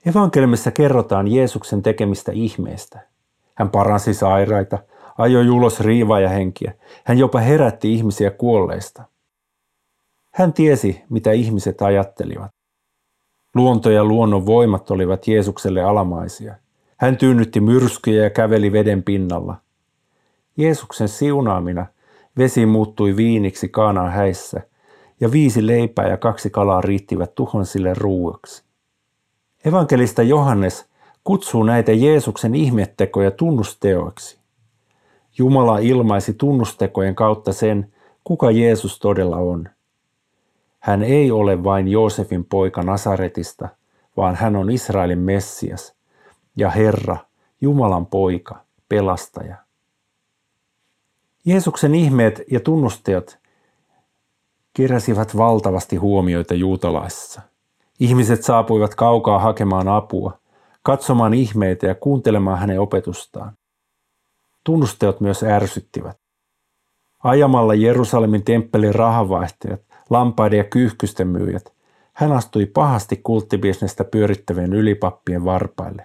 Evankeliumissa kerrotaan Jeesuksen tekemistä ihmeistä. Hän paransi sairaita, ajoi ulos riivaajahenkiä, hän jopa herätti ihmisiä kuolleista. Hän tiesi, mitä ihmiset ajattelivat. Luonto ja luonnon voimat olivat Jeesukselle alamaisia. Hän tyynnytti myrskyjä ja käveli veden pinnalla. Jeesuksen siunaamina vesi muuttui viiniksi Kaanaan häissä, ja 5 leipää ja 2 kalaa riittivät tuhansille ruuaksi. Evankelista Johannes kutsuu näitä Jeesuksen ihmettekoja tunnusteoiksi. Jumala ilmaisi tunnustekojen kautta sen, kuka Jeesus todella on. Hän ei ole vain Joosefin poika Nasaretista, vaan hän on Israelin Messias ja Herra, Jumalan poika, pelastaja. Jeesuksen ihmeet ja tunnusteot keräsivät valtavasti huomioita juutalaisissa. Ihmiset saapuivat kaukaa hakemaan apua, katsomaan ihmeitä ja kuuntelemaan hänen opetustaan. Tunnusteot myös ärsyttivät. Ajamalla Jerusalemin temppelin rahavaihtajat, lampaiden ja kyyhkysten myyjät, hän astui pahasti kulttibisnestä pyörittävien ylipappien varpaille.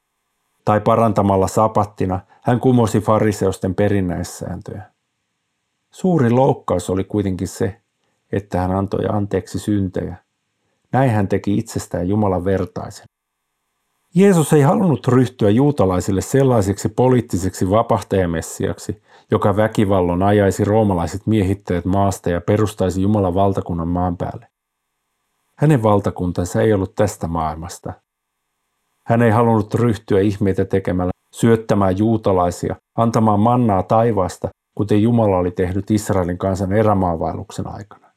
Tai parantamalla sapattina hän kumosi fariseusten perinnäissääntöjä. Suuri loukkaus oli kuitenkin se, että hän antoi anteeksi syntejä. Näin hän teki itsestään Jumalan vertaisen. Jeesus ei halunnut ryhtyä juutalaisille sellaiseksi poliittiseksi vapahtajamessiaksi, joka väkivallon ajaisi roomalaiset miehittäjät maasta ja perustaisi Jumalan valtakunnan maan päälle. Hänen valtakuntansa ei ollut tästä maailmasta. Hän ei halunnut ryhtyä ihmeitä tekemällä, syöttämään juutalaisia, antamaan mannaa taivaasta, kuten Jumala oli tehnyt Israelin kansan erämaavaelluksen aikana.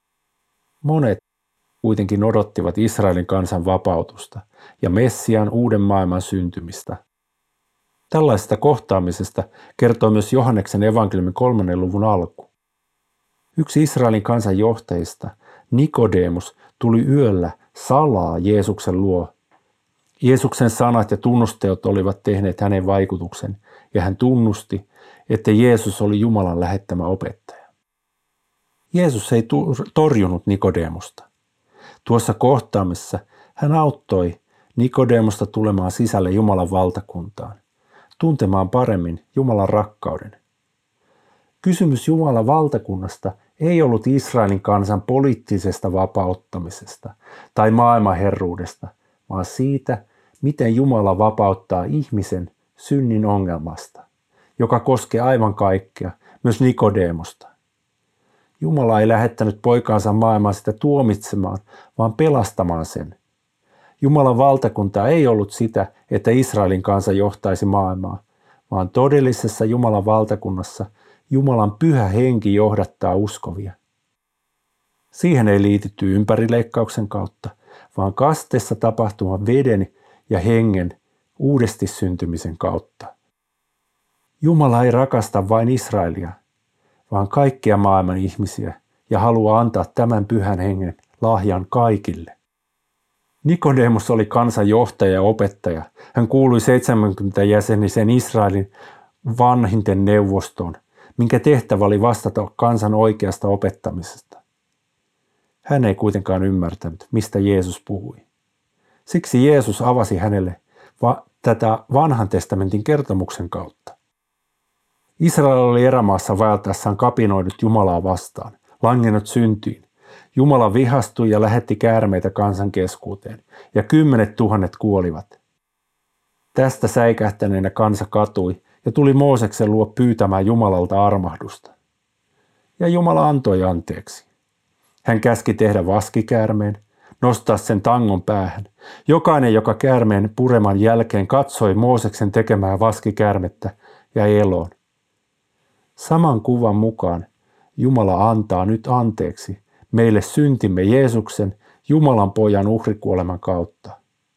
Monet kuitenkin odottivat Israelin kansan vapautusta ja Messiaan uuden maailman syntymistä. Tällaisesta kohtaamisesta kertoo myös Johanneksen evankeliumin 3. luvun alku. Yksi Israelin kansan johtajista, Nikodemus, tuli yöllä salaa Jeesuksen luo. Jeesuksen sanat ja tunnusteot olivat tehneet hänen vaikutuksen, ja hän tunnusti, että Jeesus oli Jumalan lähettämä opettaja. Jeesus ei torjunut Nikodemusta. Tuossa kohtaamisessa hän auttoi Nikodemusta tulemaan sisälle Jumalan valtakuntaan, tuntemaan paremmin Jumalan rakkauden. Kysymys Jumalan valtakunnasta ei ollut Israelin kansan poliittisesta vapauttamisesta tai maailmanherruudesta, vaan siitä, miten Jumala vapauttaa ihmisen synnin ongelmasta, joka koskee aivan kaikkea, myös Nikodemusta. Jumala ei lähettänyt poikaansa maailmaan sitä tuomitsemaan, vaan pelastamaan sen. Jumalan valtakunta ei ollut sitä, että Israelin kansa johtaisi maailmaa, vaan todellisessa Jumalan valtakunnassa Jumalan pyhä henki johdattaa uskovia. Siihen ei liitytty ympärileikkauksen kautta, vaan kasteessa tapahtuvan veden ja hengen uudesti syntymisen kautta. Jumala ei rakasta vain Israelia, vaan kaikkia maailman ihmisiä ja haluaa antaa tämän pyhän hengen lahjan kaikille. Nikodemus oli kansan johtaja ja opettaja. Hän kuului 70-jäsenisen Israelin vanhinten neuvostoon, minkä tehtävä oli vastata kansan oikeasta opettamisesta. Hän ei kuitenkaan ymmärtänyt, mistä Jeesus puhui. Siksi Jeesus avasi hänelle tätä vanhan testamentin kertomuksen kautta. Israel oli erämaassa vaeltaessaan kapinoinut Jumalaa vastaan, langennut syntiin. Jumala vihastui ja lähetti käärmeitä kansan keskuuteen, ja 10 000 kuolivat. Tästä säikähtäneenä kansa katui ja tuli Mooseksen luo pyytämään Jumalalta armahdusta. Ja Jumala antoi anteeksi. Hän käski tehdä vaskikäärmeen, nostaa sen tangon päähän. Jokainen, joka käärmeen pureman jälkeen katsoi Mooseksen tekemää vaskikäärmettä, jäi eloon. Saman kuvan mukaan Jumala antaa nyt anteeksi meille syntimme Jeesuksen, Jumalan pojan uhrikuoleman kautta.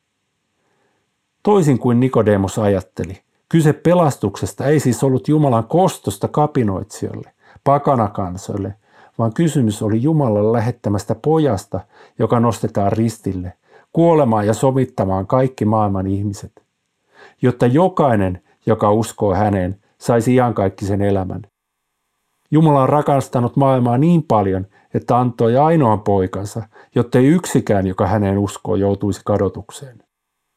Toisin kuin Nikodemus ajatteli, kyse pelastuksesta ei siis ollut Jumalan kostosta kapinoitsijoille, pakanakansoille, vaan kysymys oli Jumalan lähettämästä pojasta, joka nostetaan ristille, kuolemaan ja sovittamaan kaikki maailman ihmiset, jotta jokainen, joka uskoo häneen, saisi iankaikkisen elämän. Jumala on rakastanut maailmaa niin paljon, että antoi ainoan poikansa, jottei yksikään, joka häneen uskoo, joutuisi kadotukseen.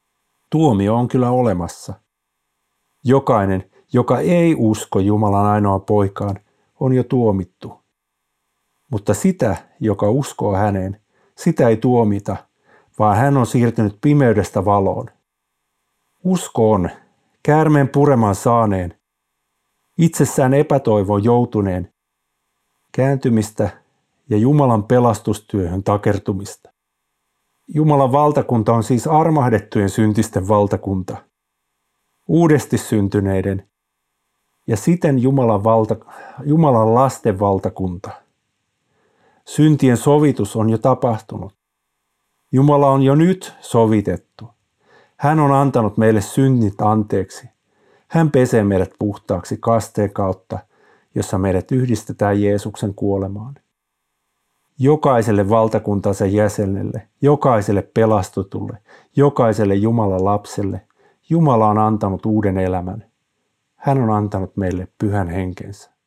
Tuomio on kyllä olemassa. Jokainen, joka ei usko Jumalan ainoaan poikaan, on jo tuomittu. Mutta sitä, joka uskoo häneen, sitä ei tuomita, vaan hän on siirtynyt pimeydestä valoon. Usko on käärmeen pureman saaneen, itsessään epätoivoon joutuneen, kääntymistä ja Jumalan pelastustyöhön takertumista. Jumalan valtakunta on siis armahdettujen syntisten valtakunta, uudesti syntyneiden ja siten Jumalan lasten valtakunta. Syntien sovitus on jo tapahtunut. Jumala on jo nyt sovitettu. Hän on antanut meille synnit anteeksi. Hän pesee meidät puhtaaksi kasteen kautta, jossa meidät yhdistetään Jeesuksen kuolemaan. Jokaiselle valtakuntansa jäsenelle, jokaiselle pelastutulle, jokaiselle Jumalan lapselle Jumala on antanut uuden elämän. Hän on antanut meille pyhän henkensä.